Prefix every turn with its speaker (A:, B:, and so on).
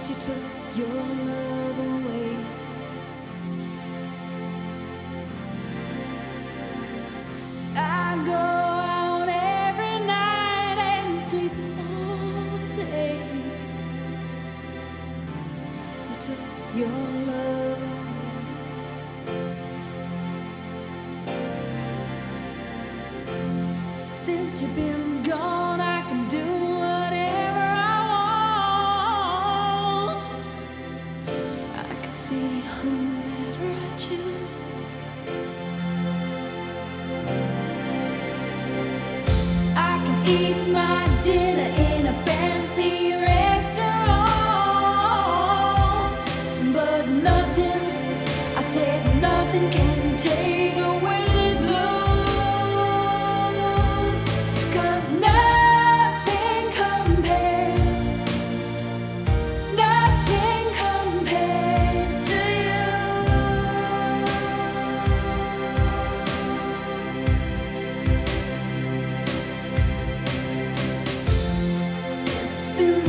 A: since you took your love away. I go out every night and sleep all day since you took your love away. Since you've been gone, I can do whatever I want. I can see whomever I choose. I can eat my dinner in a fancy restaurant, but nothing, I said nothing can take away this blues, 'cause nothing compares to you. It's been